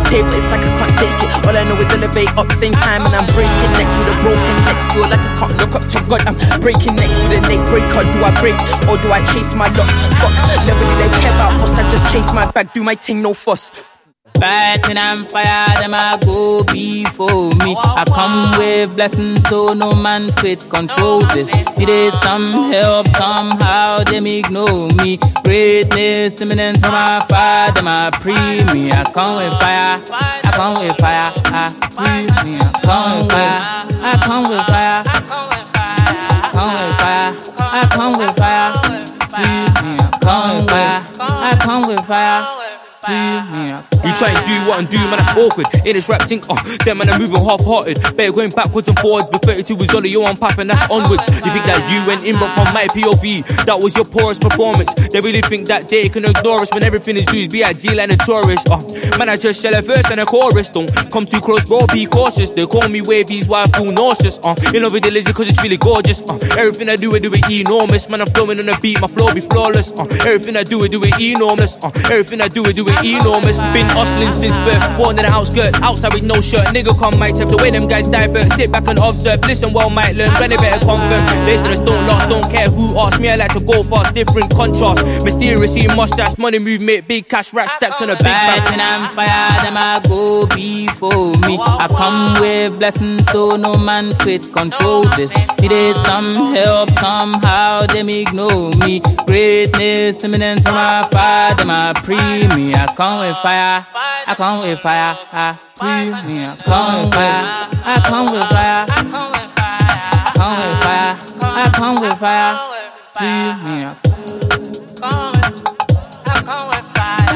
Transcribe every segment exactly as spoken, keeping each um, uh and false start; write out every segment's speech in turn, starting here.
table, it's like I can't take it. All I know is elevate up same time, and I'm breaking necks with a broken necks. Feel like I can't look up to God. I'm breaking necks with a neck breaker. Do I break or do I chase my luck? Fuck, never did they care about us. I just chase my bag, do my thing, no fuss. Back when I'm fired, them I go before me. I come with blessings, so no man fit control this. Needed some help, somehow them ignore me. Greatness imminent from my fire, them I pre me. I come with fire, I come with fire, I pre me. I come with fire, I come with fire, I come with fire, I come with fire, pre me. I come with fire, I come with fire. You try and do what I'm doing, man, that's awkward. In this rap thing, oh, them man are moving half-hearted. Better going backwards and forwards, but thirty-two is all you're on path and that's onwards. You think that you went in, but from my P O V, that was your poorest performance. They really think that they can ignore us when everything is loose, be a G like a tourist. Oh, man, I just shell a verse and a chorus. Don't come too close, bro, be cautious. They call me wavies, why I feel nauseous. Uh, in love with the lizard cause it's really gorgeous. Uh, everything I do, I do it enormous. Man, I'm flowing on the beat, my flow be flawless. Uh, everything I do, I do it enormous. Uh, everything I do, I do it enormous. Been hustling since birth, born in the outskirts, outside with no shirt. Nigga come might have the way them guys divert. Sit back and observe, listen well, might learn. When they better confirm, laziness don't last, don't care who asks me. I like to go fast, different contrast. Mysterious, eating mustache, money movement, big cash rack stacked on a big bag. bag. When I'm fired, them I go before me. I come with blessings, so no man fit control this. Needed some help, somehow them ignore me. Greatness imminent from my fire, them I pre me. I come with fire, I come with fire, I pre me. I come with fire, I come with fire, I come with fire, I come with fire, pre me. I come with fire.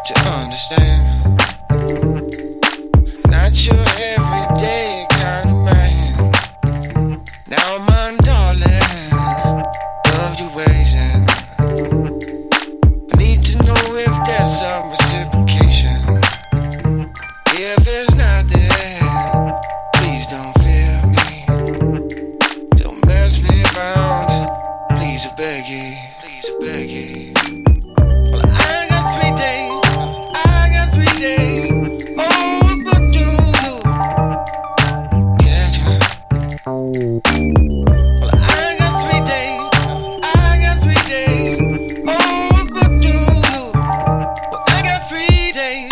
to understand. Not your everyday kind of man. Now my darling, love your ways and I need to know if there's some reciprocation. If it's not there, please don't fear me. Don't mess me around. Please I beg you, please I beg you. Well, I got three days, I got three days. Oh, but do you? Yeah, yeah. Well, I got three days, I got three days. Oh, but do you? Well, I got three days.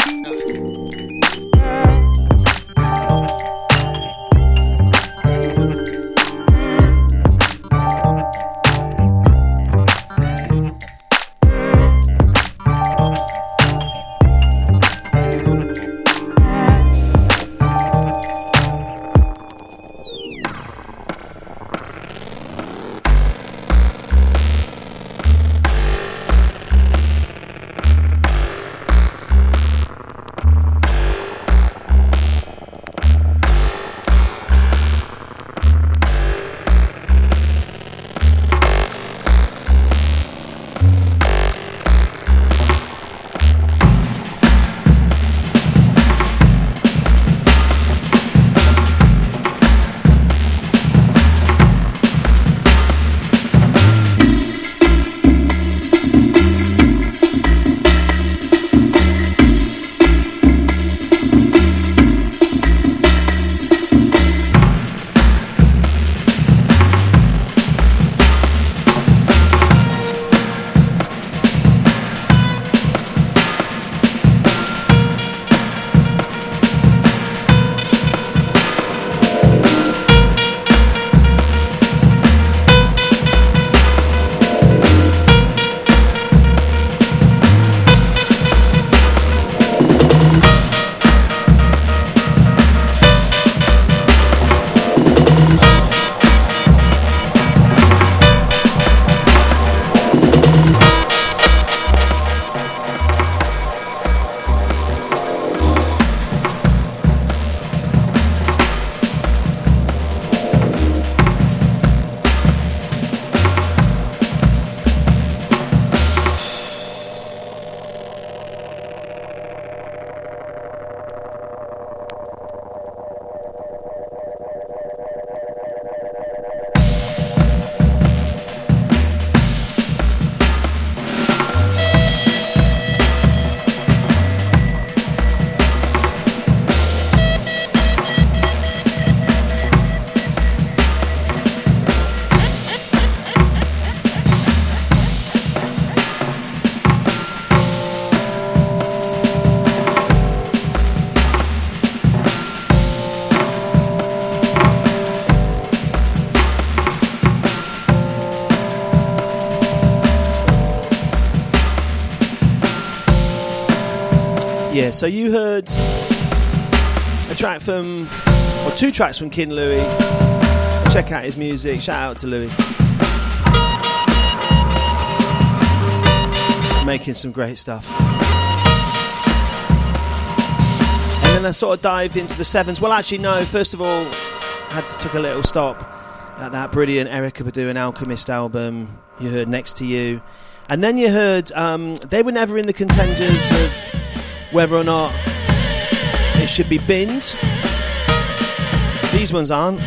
Yeah, so you heard a track from, or two tracks from King Louis. Check out his music. Shout out to Louis. Making some great stuff. And then I sort of dived into the sevens. Well, actually, no. First of all, had to take a little stop at that brilliant Erykah Badu and Alchemist album. You heard Next to You. And then you heard, um, they were never in the contenders of whether or not it should be binned. These ones aren't.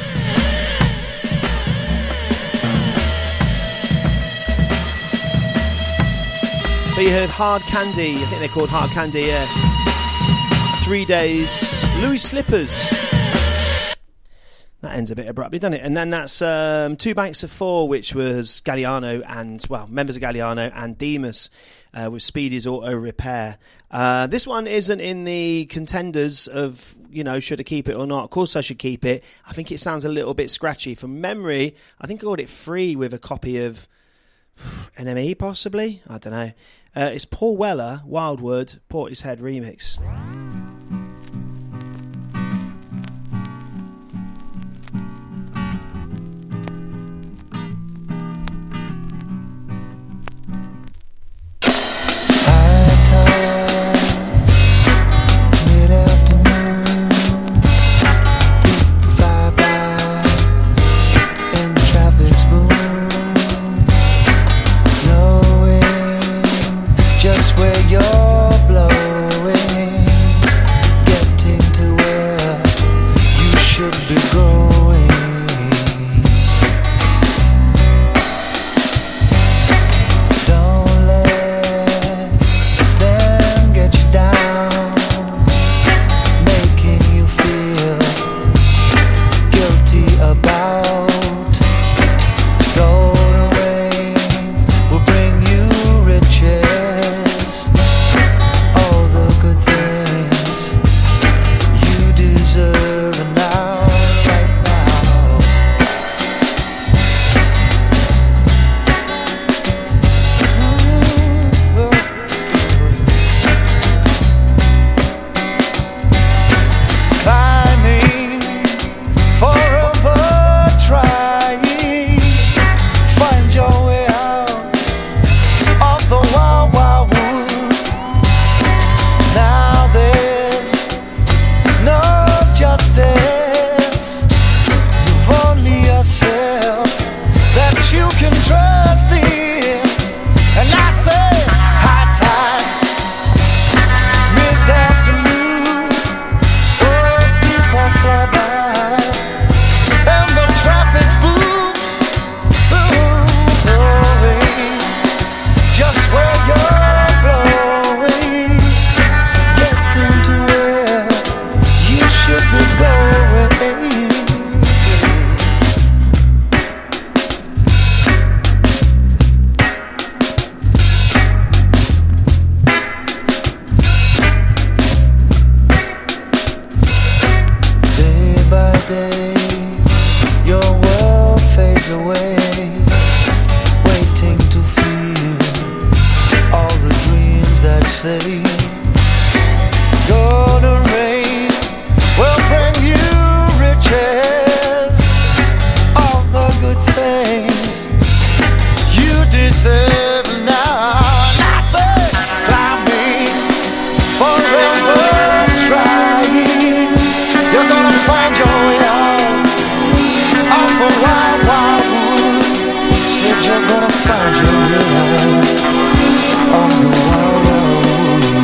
But you heard Hard Candy. I think they're called Hard Candy, yeah. Three Days. Louis Slippers. That ends a bit abruptly, doesn't it? And then that's um, Two Banks of Four, which was Galliano and, well, members of Galliano and Demus uh, with Speedy's Auto Repair. Uh, this one isn't in the contenders of, you know, should I keep it or not? Of course I should keep it. I think it sounds a little bit scratchy. From memory, I think I got it free with a copy of N M E, possibly? I don't know. Uh, it's Paul Weller, Wildwood, Portishead remix. High time ever trying, you're gonna find your way out. Off a wild, wild wood, said you're gonna find your way out. On the wild, wild wood.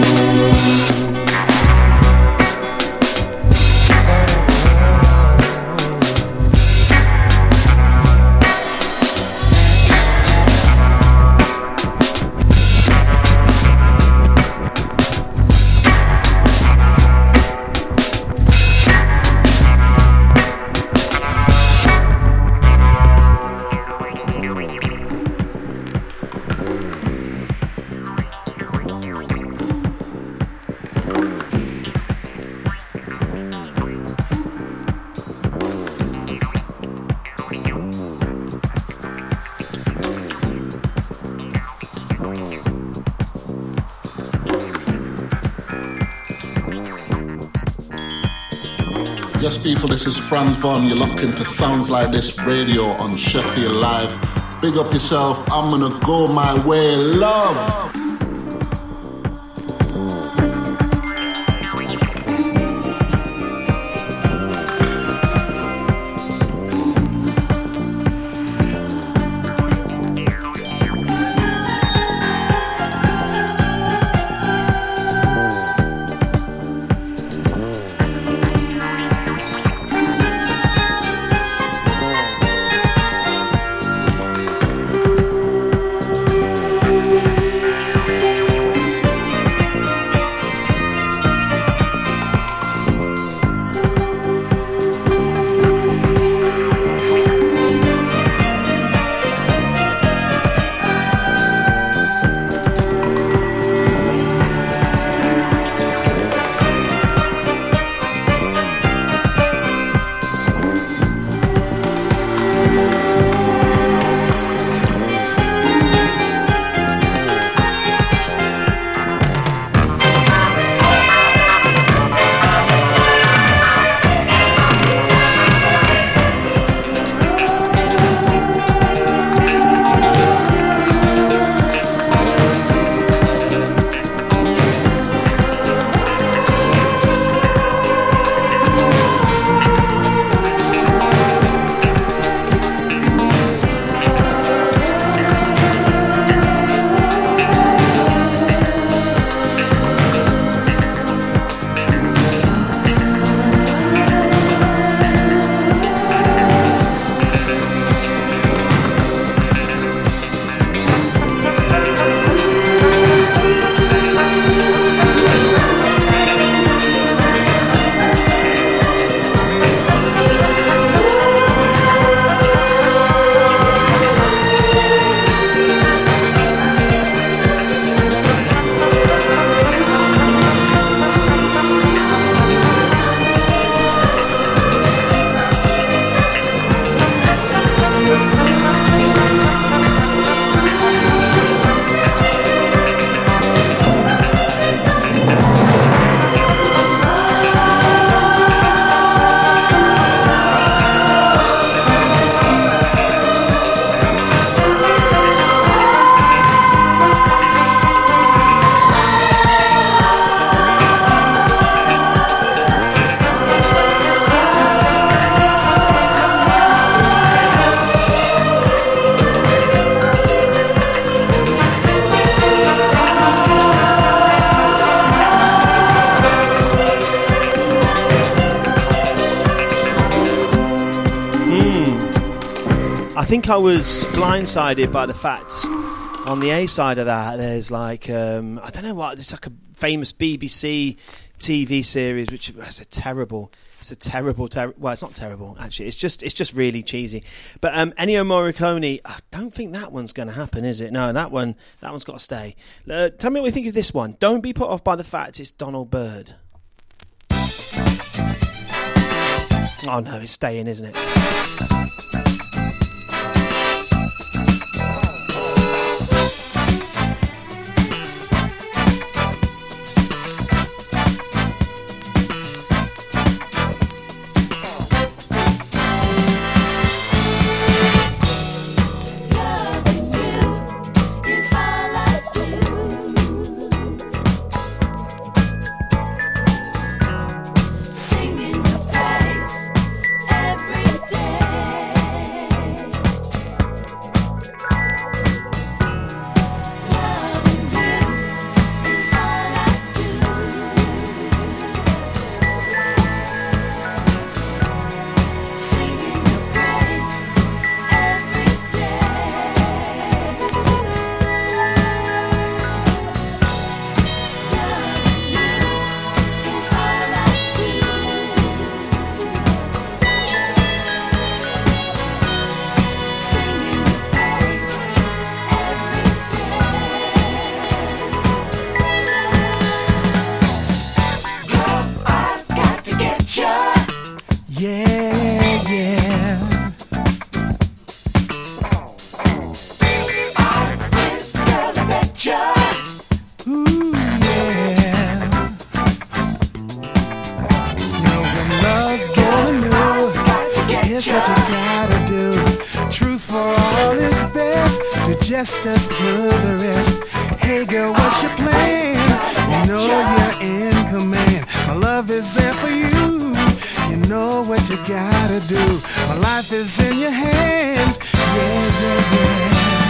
Yes, people, this is Franz Von. You're locked into Sounds Like This Radio on Sheffield Live. Big up yourself. I'm gonna go my way, love. I think I was blindsided by the fact on the A side of that there's like um, I don't know what, it's like a famous B B C T V series which is a terrible it's a terrible ter- well it's not terrible actually, it's just it's just really cheesy. But um, Ennio Morricone, I don't think that one's going to happen, is it? No, that one that one's got to stay. Uh, tell me what you think of this one. Don't be put off by the fact it's Donald Byrd. Oh no, it's staying, isn't it? best. Do justice to the rest. Hey girl, what's your plan? You know you're in command. My love is there for you. You know what you gotta do. My life is in your hands. Yeah, yeah, yeah.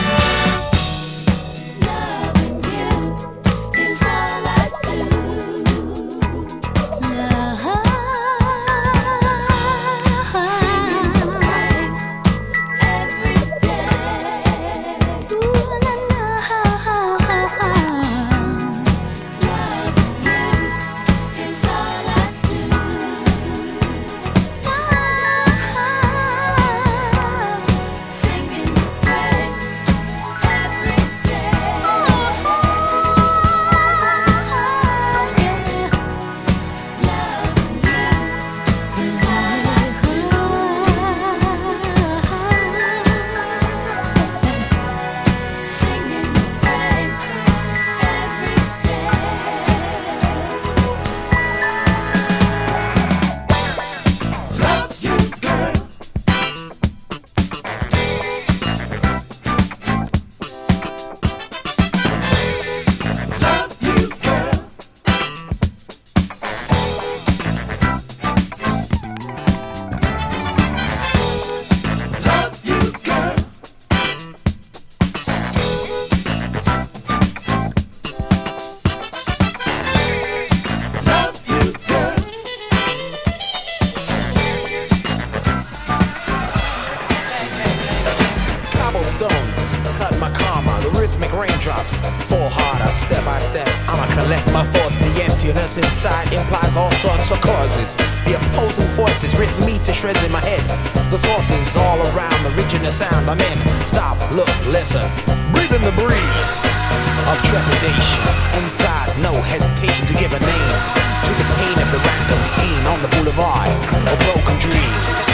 Inside implies all sorts of causes. The opposing forces rip me to shreds in my head. The sources all around the region of sound I'm in. Stop, look, listen. Breathe in the breeze of trepidation. Inside, no hesitation to give a name to the pain of the random scheme on the boulevard of broken dreams.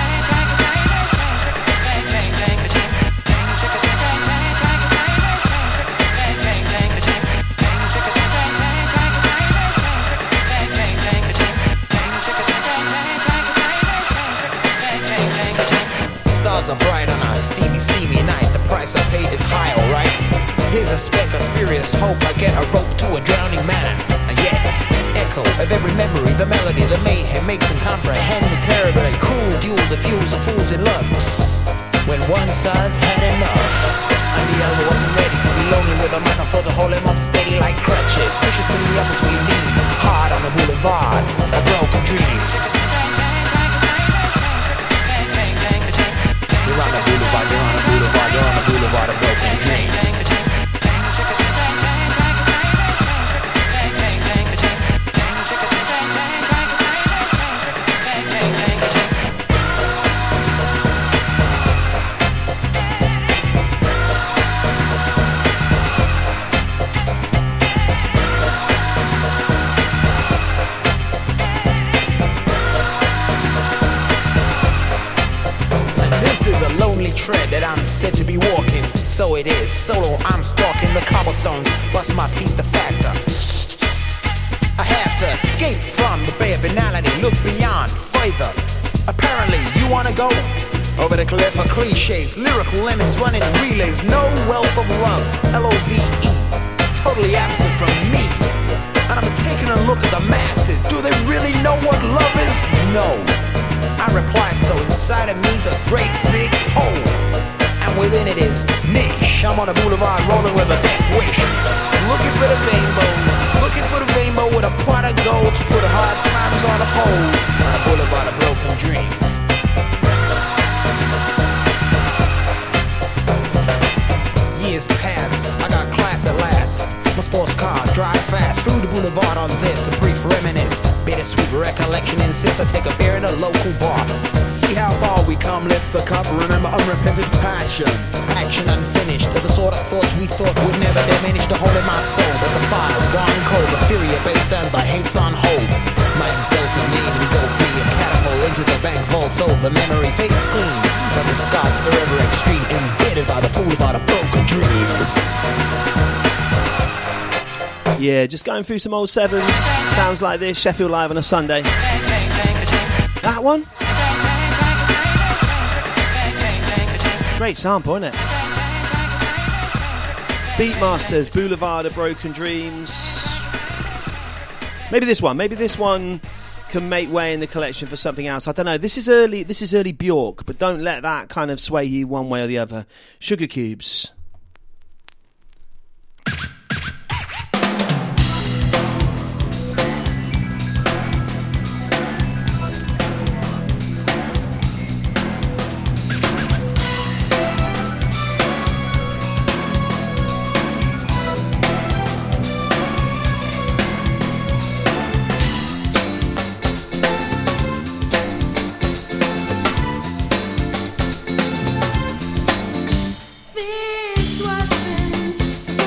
Are bright on a steamy, steamy night. The price I paid is high, alright. Here's a speck of spurious hope. I get a rope to a drowning man. And yet, echo of every memory, the melody, the mayhem makes him comprehend the terrible and cruel duel, the fuse of fools in love. When one side's had enough, and the other wasn't ready to be lonely with a microphone to hold him up steady like crutches. Pushes me up as we lean hard on the boulevard of broken dreams. You're on the boulevard, you're on the boulevard, you're on the boulevard of broken dreams. Tread that I'm said to be walking, so it is. Solo, I'm stalking the cobblestones, bust my feet the factor. I have to escape from the bay of banality, look beyond, further. Apparently, you wanna go over the cliff of cliches, lyrical lemons running relays, no wealth of love, L O V E, totally absent from me. And I'm taking a look at the masses. Do they really know what love is? No. I reply so inside of me's a great big hole, and within it is niche. I'm on a boulevard rolling with a death wish, looking for the rainbow, looking for the rainbow with a pot of gold to put hard times on a hold on a boulevard of broken dreams. Years pass, I got class at last. My sports car drive fast through the boulevard on this, a brief reminisce. Bittersweet recollection insists I take a beer in a local bar. See how far we come, lift the cup, remember unrepentant passion. Action unfinished, to the sort of thoughts we thought would never diminish the hole in my soul. But the fire's gone cold, the fury abates and the hate's on hold. My exalted name and go free and catapult into the bank vault, so the memory fades clean. But the scars forever extreme, embedded by the boulevard of broken dreams. Yeah, just going through some old sevens. Sounds like this, Sheffield Live on a Sunday. That one? It's a great sample, isn't it? Beatmasters, Boulevard of Broken Dreams. Maybe this one. Maybe this one can make way in the collection for something else. I don't know. This is early. This is early Bjork, but don't let that kind of sway you one way or the other. Sugar Cubes. This wasn't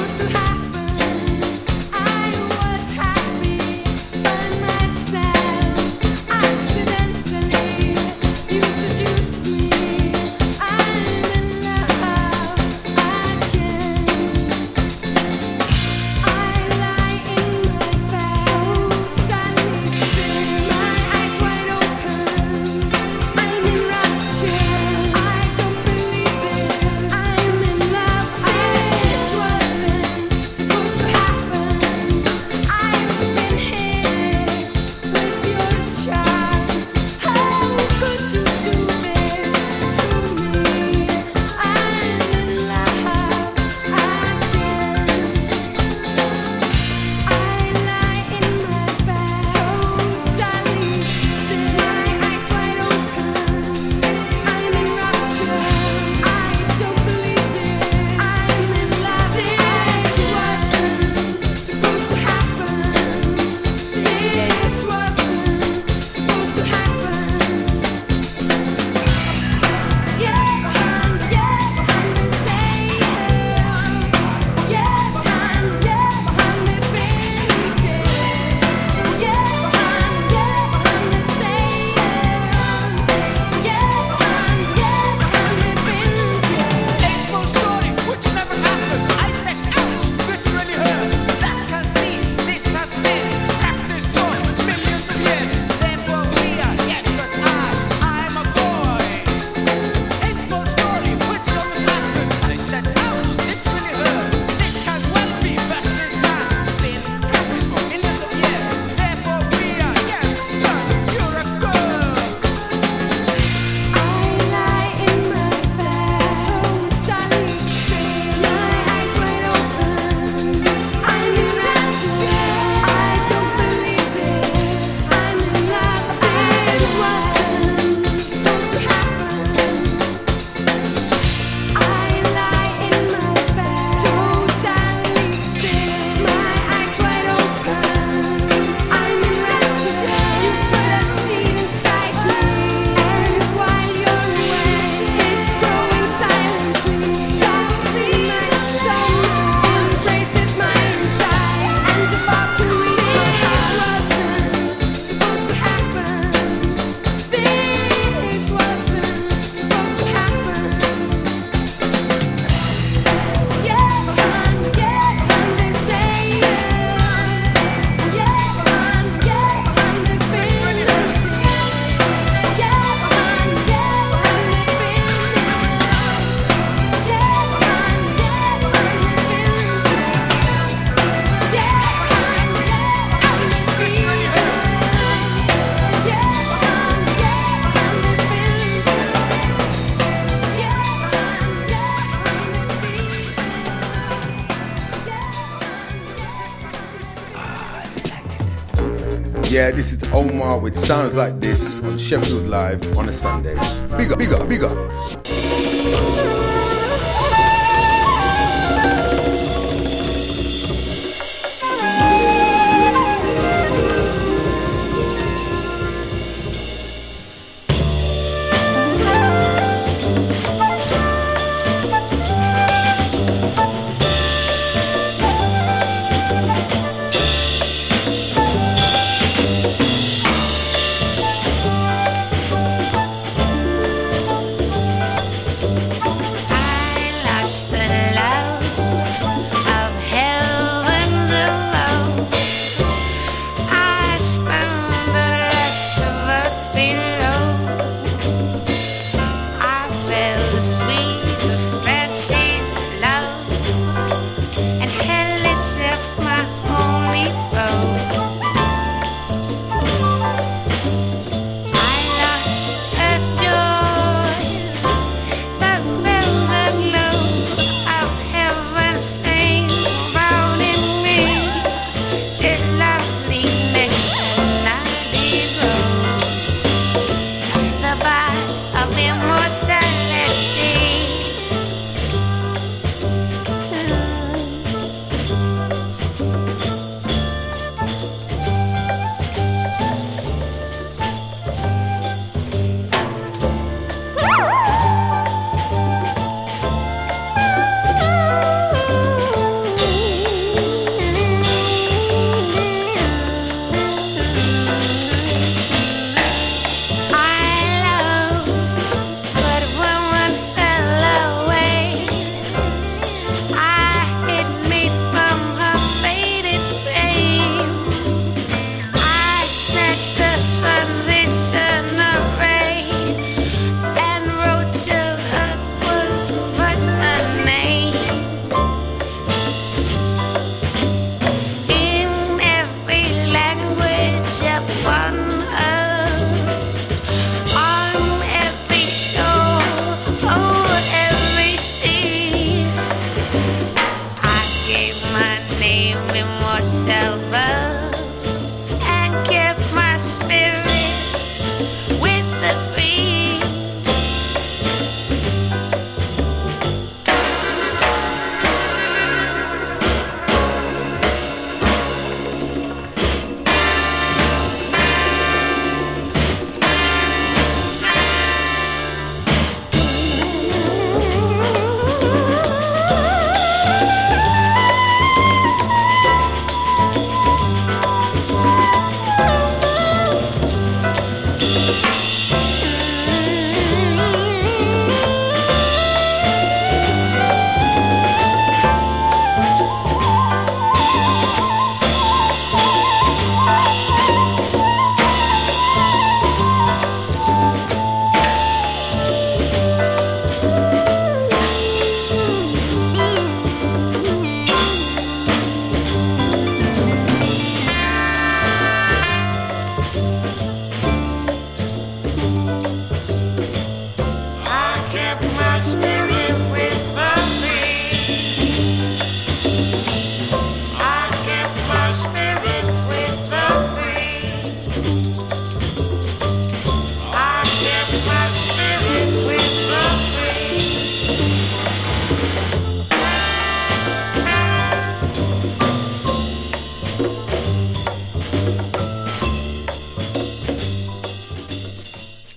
Yeah, this is Omar with Sounds Like This on Sheffield Live on a Sunday. Big up, big up, big up.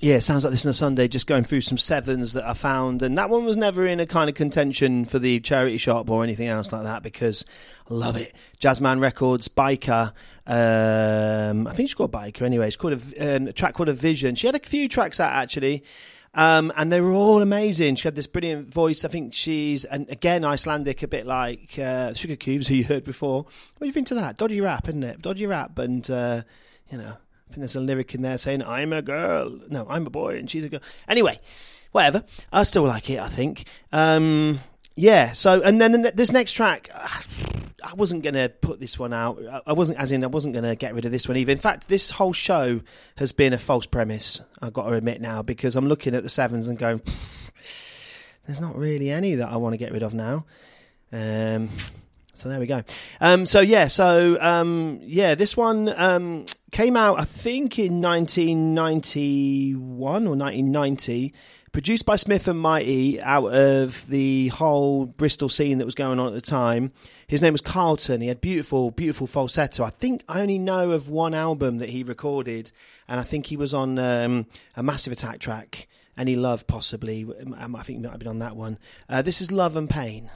Yeah, sounds like this on a Sunday, just going through some sevens that I found. And that one was never in a kind of contention for the charity shop or anything else like that because I love it. Jazzman Records, Biker. Um, I think she's called Biker anyway. It's called a, um, a track called A Vision. She had a few tracks out actually. Um, and they were all amazing. She had this brilliant voice. I think she's, and again, Icelandic, a bit like uh, Sugar Cubes, who you heard before. What do you think to that? Dodgy rap, isn't it? Dodgy rap. And, uh, you know, I think there's a lyric in there saying, I'm a girl. No, I'm a boy and she's a girl. Anyway, whatever. I still like it, I think. Um, yeah, so, and then this next track, I wasn't going to put this one out. I wasn't, as in, I wasn't going to get rid of this one either. In fact, this whole show has been a false premise, I've got to admit now, because I'm looking at the sevens and going, there's not really any that I want to get rid of now. Um, so there we go. Um, so yeah, so um, yeah, this one um, came out, I think, in nineteen ninety-one or nineteen ninety. Produced by Smith and Mighty out of the whole Bristol scene that was going on at the time. His name was Carlton. He had beautiful, beautiful falsetto. I think I only know of one album that he recorded, and I think he was on um, a Massive Attack track, Any Love possibly. I think he might have been on that one. Uh, this is Love and Pain.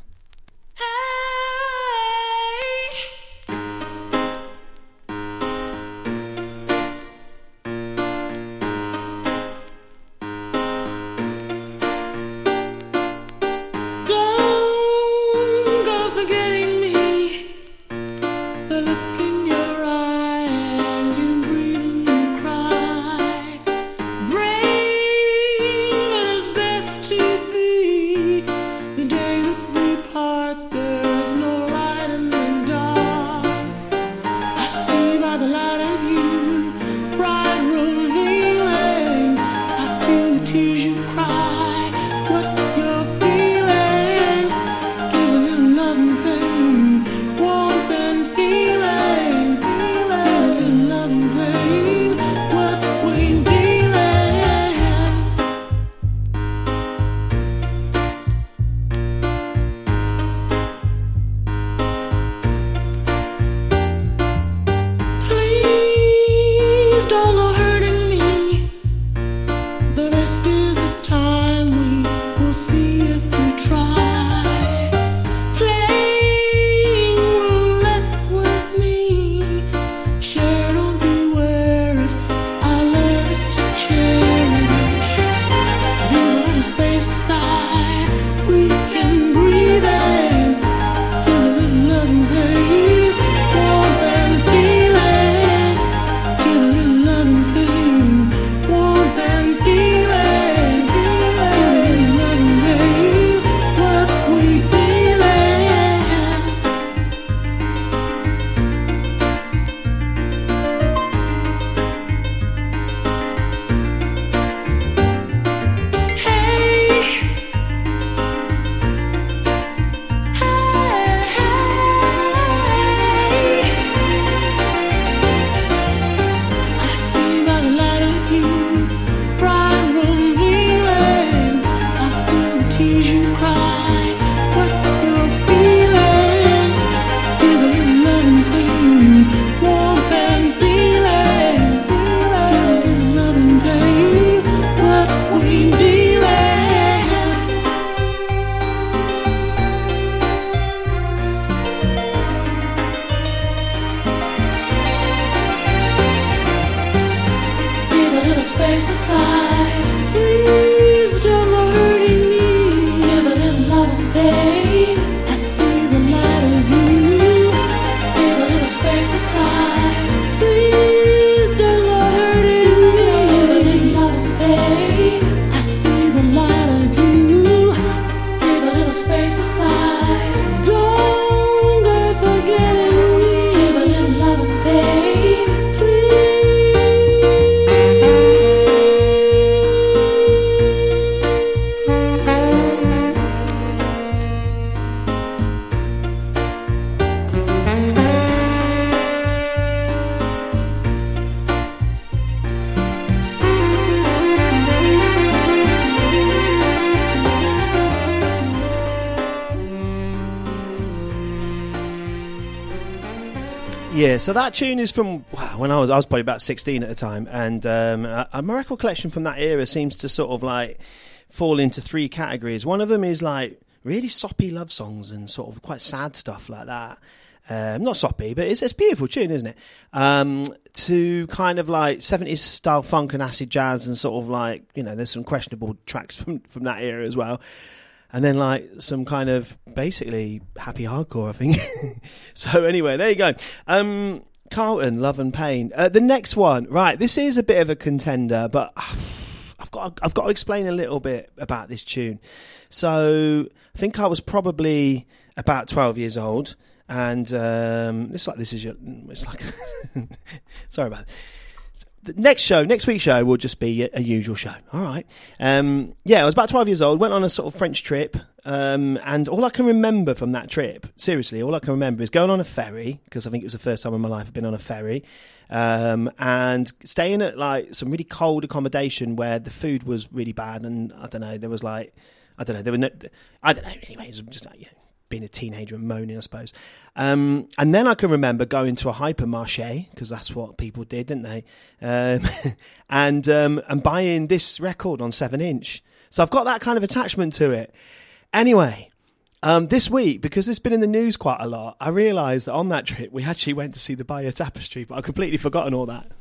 Yeah, so that tune is from wow, when I was I was probably about sixteen at the time, and um, a, a record collection from that era seems to sort of like fall into three categories. One of them is like really soppy love songs and sort of quite sad stuff like that. Um, not soppy, but it's, it's a beautiful tune, isn't it? Um, to kind of like seventies style funk and acid jazz, and sort of like, you know, there's some questionable tracks from, from that era as well. And then like some kind of basically happy hardcore, I think. So anyway, there you go. Um, Carlton, Love and Pain. Uh, the next one, right, this is a bit of a contender, but uh, I've got I've got to explain a little bit about this tune. So I think I was probably about twelve years old. And um, it's like this is your. It's like sorry about it. The next show, next week's show will just be a, a usual show. All right. Um, yeah, I was about twelve years old. Went on a sort of French trip, um, and all I can remember from that trip, seriously, all I can remember is going on a ferry, because I think it was the first time in my life I've been on a ferry, um, and staying at like some really cold accommodation where the food was really bad, and I don't know, there was like, I don't know, there were no, I don't know. Anyway, it was just like, you know, being a teenager and moaning, I suppose. Um, and then I can remember going to a hypermarché, because that's what people did, didn't they? Um, and um, and buying this record on seven inch. So I've got that kind of attachment to it. Anyway, um, this week, because it's been in the news quite a lot, I realised that on that trip we actually went to see the Bayeux Tapestry, but I've completely forgotten all that.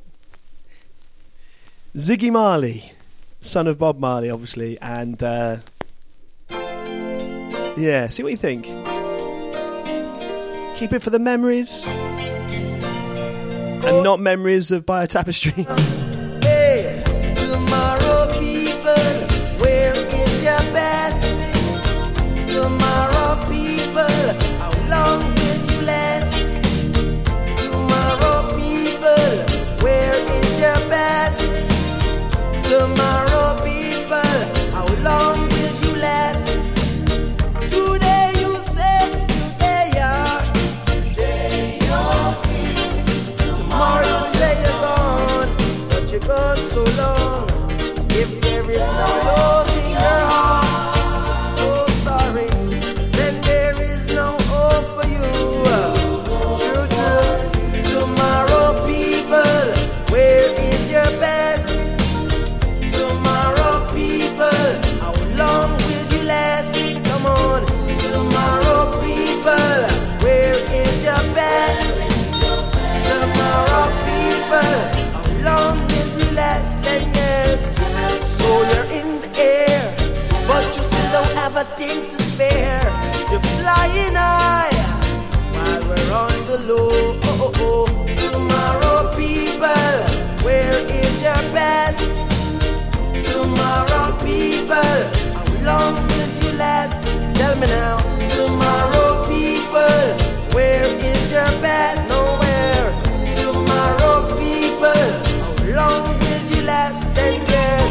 Ziggy Marley, son of Bob Marley, obviously, and... Uh, yeah, see what you think. Keep it for the memories and not memories of Bayeux Tapestry. Hey, tomorrow people, where is your best? Tomorrow people, how long will you last? Tomorrow people, where is your best? Tomorrow people, how long will you last? Today you say, today you're, today you're here. Tomorrow you say you're gone, but you're gone so long. If there is no love in your heart, so sorry, then there is no hope for you. True, true. Tomorrow people, where is your best? Tomorrow people, how long will you last? Come on, tomorrow people, where is your best? Tomorrow people, how long will you last? Ten years. So you're in the air, but you still don't have a thing to spare. You're flying high while we're on the low. Oh, oh, oh. Tomorrow people, where is your best? Tomorrow people, how long will you last? Tell me now. Tomorrow people, where is your best? Nowhere. Tomorrow people, how long will you last? Ten years.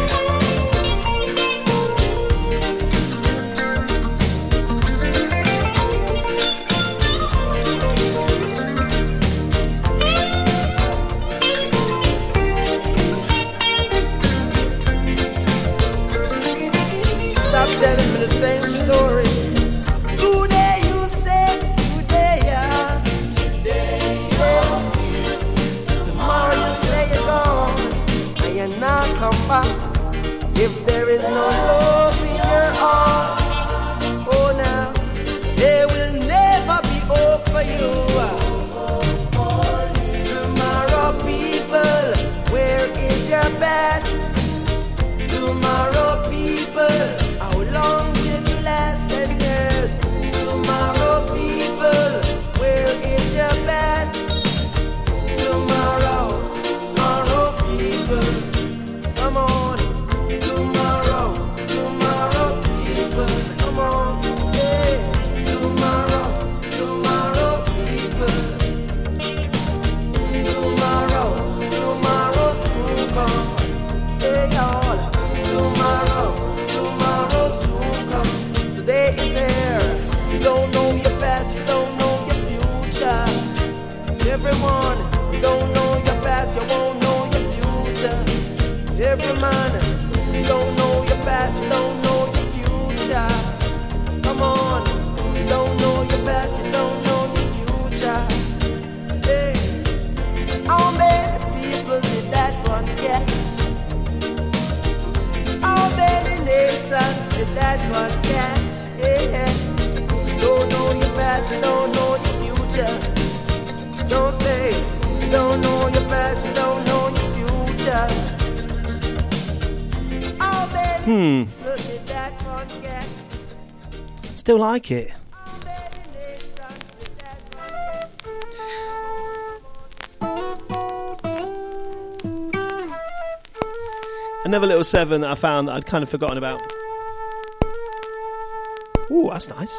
Stop telling me the same story. Today you say, today yeah, today you're here. Tomorrow you say you're gone, and you're not come back. If there is no love in your heart, oh now, there will never be hope for you. Tomorrow people, where is your best? Tomorrow people, how long will you last? Ten years. Tomorrow people, where is your best? Tomorrow, tomorrow people, come on. Tomorrow, tomorrow people, come on. Yeah. Tomorrow, tomorrow people. Tomorrow, tomorrow soon come. Hey y'all. Tomorrow, tomorrow soon come. Today is here. You don't know your past, you don't know your future. Everyone, you don't know your past, you won't know your future. Every man, you don't know your past, you don't know your future. Come on, you don't know your past, you don't know your future. Yeah. that one catch. Yeah. Don't know your past, you don't know your future. Don't say you don't know your past, you don't know your future. Oh baby, Hmm. look at that one catch. Still like it. Oh baby, nations, look at that one catch. Another little seven that I found that I'd kind of forgotten about. Ooh, that's nice.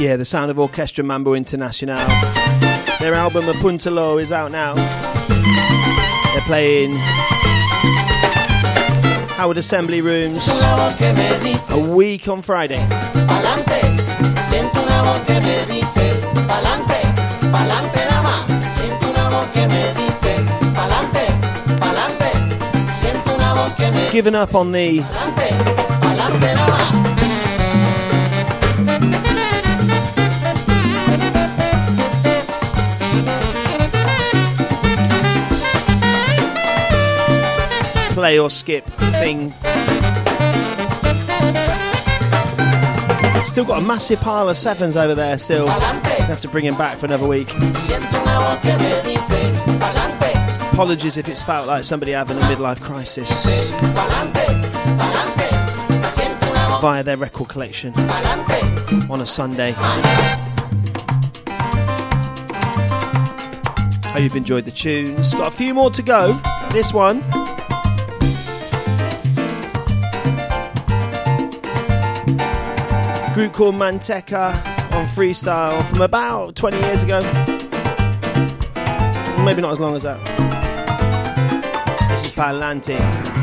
Yeah, the sound of Orchestra Mambo Internacional. Their album Apuntalo is out now. They're playing Howard Assembly Rooms a week on Friday. Given up on the play or skip thing. Still got a massive pile of sevens over there still. Gonna have to bring him back for another week. Apologies if it's felt like somebody having a midlife crisis via their record collection on a Sunday. Hope you've enjoyed the tunes. Got a few more to go. This one, group called Manteca on Freestyle from about twenty years ago. Maybe not as long as that. This is Pa'lante.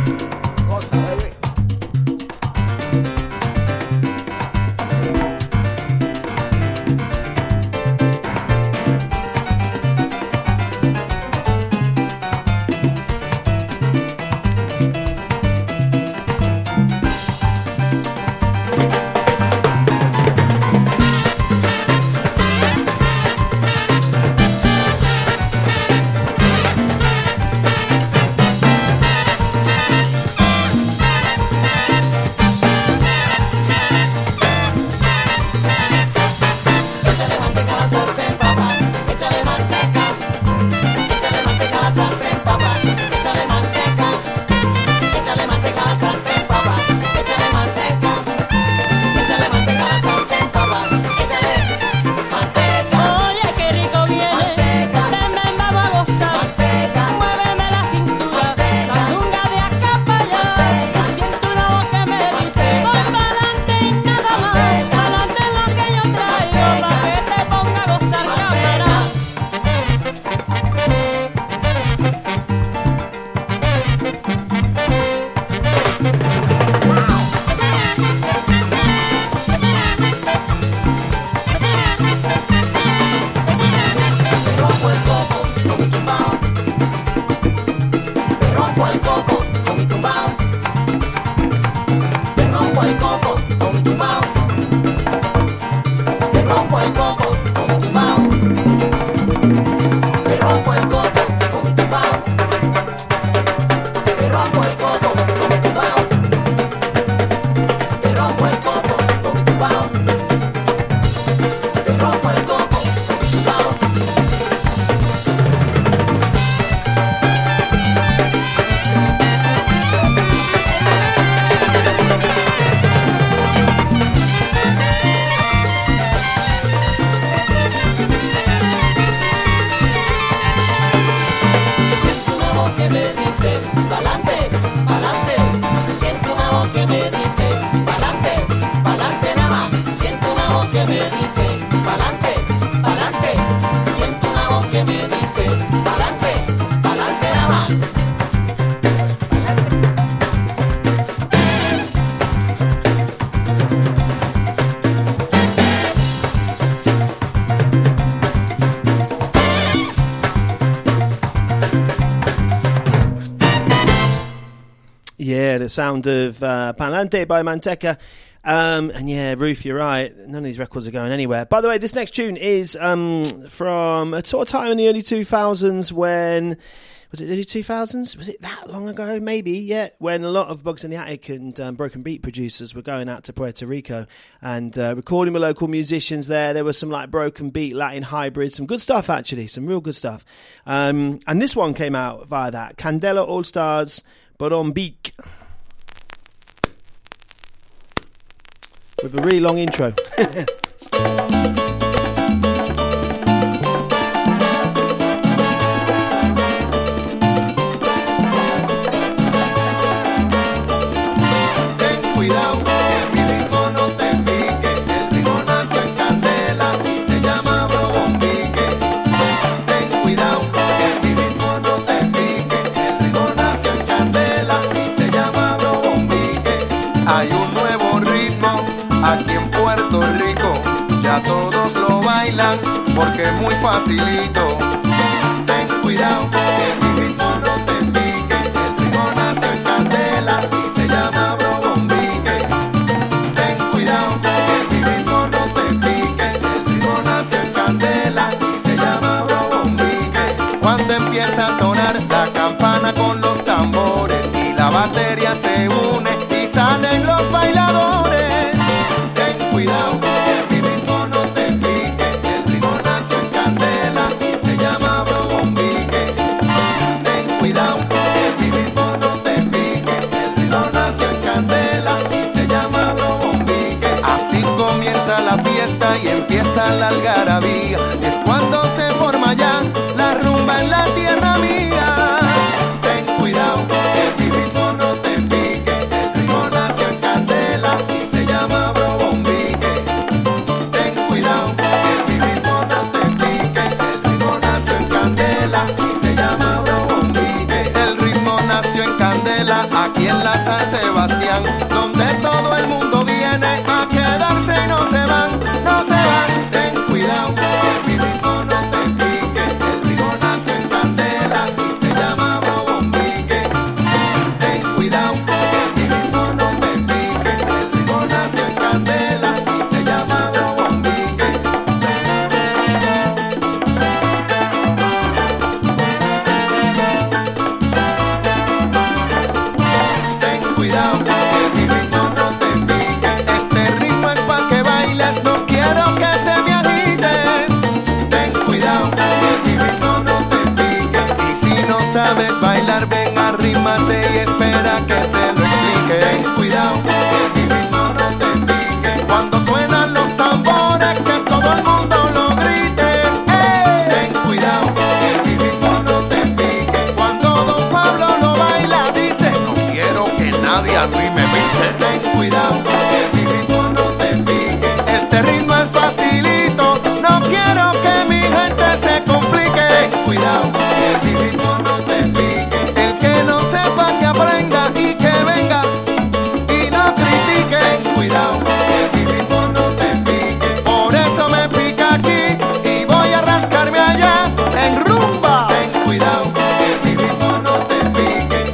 The sound of uh, Pa'lante by Manteca. Um, and yeah, Ruth, you're right. None of these records are going anywhere. By the way, this next tune is um, from a sort of time in the early two thousands when... Was it early two thousands? Was it that long ago? Maybe, yeah. When a lot of Bugs in the Attic and um, Broken Beat producers were going out to Puerto Rico and uh, recording with local musicians there. There was some like Broken Beat, Latin hybrid, some good stuff actually, some real good stuff. Um, and this one came out via that. Candela All Stars, Borombic. With a really long intro. Ten cuidado que mi disco no te pique, el ritmo nace en candela. ya todos lo bailan porque es muy facilito. Ten cuidado que mi ritmo no te pique, el ritmo nació en candela y se llama Brobombique. Ten cuidado que mi ritmo no te pique, el ritmo nació en candela y se llama Brobombique. Cuando empieza a sonar la campana con los tambores y la batería se une y salen los bailadores. Ten cuidado que mi ritmo no te pique, el ritmo nació en candela y se llama Brobombique. Ten cuidado que mi ritmo no te pique, el ritmo nació en candela y se llama Brobombique. Así comienza la fiesta y empieza la algarabía, es cuando se forma ya la rumba en la tierra mía. Ten cuidado que mi ritmo no te pique, el ritmo nació en candela y se llama Brobombique. Ten cuidado que mi ritmo no te pique, el ritmo nació en candela y se llama Brobombique. El ritmo nació en candela aquí en la San Sebastián, donde todo el mundo viene a quedarse y no se van, no se van. Ten cuidado que mi ritmo no te pique, el ritmo nació en candela y se llama Brobombique. Ten cuidado que mi ritmo no te pique, el ritmo nació en candela y se llama Brobombique. Ten cuidado que mi ritmo no te pique, este ritmo es pa' que bailes, no quiero que te me agites. Ten cuidado que mi ritmo no te pique, y si no sabes bailar ven arrímate y espera que te lo explique. Ten cuidado que mi ritmo no te pique, cuando suenan los tambores que todo el mundo lo grite. ¡Hey! Ten cuidado que mi ritmo no te pique, cuando Don Pablo lo baila dice no quiero que nadie a mí me pise. Ten cuidado que mi ritmo no te pique, este ritmo es facilito, no quiero que mi gente se complique. Ten cuidado que mi ritmo no te pique, el que no sepa que aprenda y que venga y no critique. Ten cuidado que mi ritmo no te pique, por eso me pica aquí y voy a rascarme allá en rumba. Ten cuidado que mi ritmo no te pique.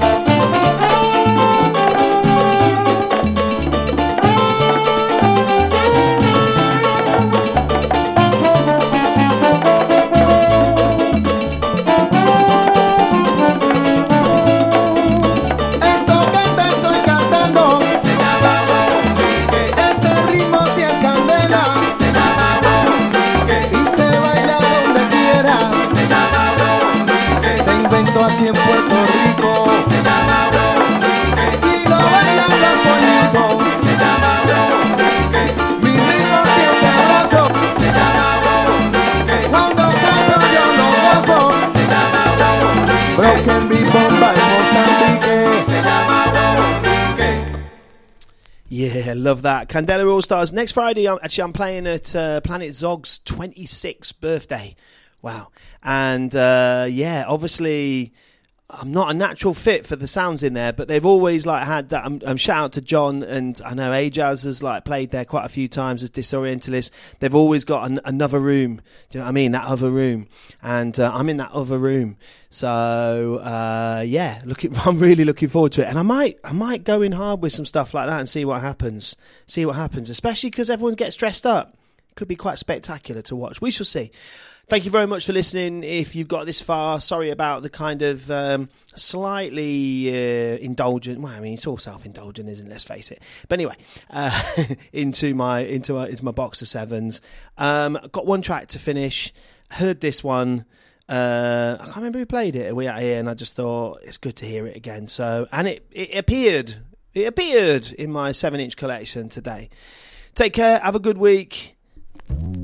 Esto que te estoy cantando se llama Brobombique, este ritmo si es candela se llama Brobombique, y se baila donde quiera se llama Brobombique, se inventó aquí en Puerto Rico se llama Brobombique, y lo bailan los pollitos se llama Brobombique. Mi ritmo si es sabroso se llama Brobombique, cuando canto yo lo gozo se llama Brobombique. Broken beat bomba en Mozambique se llama Brobombique. Yeah, love that. Candela All Stars. Next Friday, I'm, actually, I'm playing at uh, Planet Zog's twenty-sixth birthday. Wow. And uh, yeah, obviously, I'm not a natural fit for the sounds in there, but they've always like had that. I'm, I'm shout out to John, and I know Ajaz has like played there quite a few times as Disorientalist. They've always got an, another room. Do you know what I mean? That other room, and uh, I'm in that other room. So uh, yeah, looking. I'm really looking forward to it, and I might, I might go in hard with some stuff like that and see what happens. See what happens, especially because everyone gets dressed up. Could be quite spectacular to watch. We shall see. Thank you very much for listening. If you've got this far, sorry about the kind of um, slightly uh, indulgent. Well, I mean, it's all self-indulgent, isn't it? Let's face it. But anyway, uh, into my into my into my box of sevens. Um, got one track to finish. Heard this one. Uh, I can't remember who played it. We out here, and I just thought it's good to hear it again. So, and it it appeared it appeared in my seven-inch collection today. Take care. Have a good week.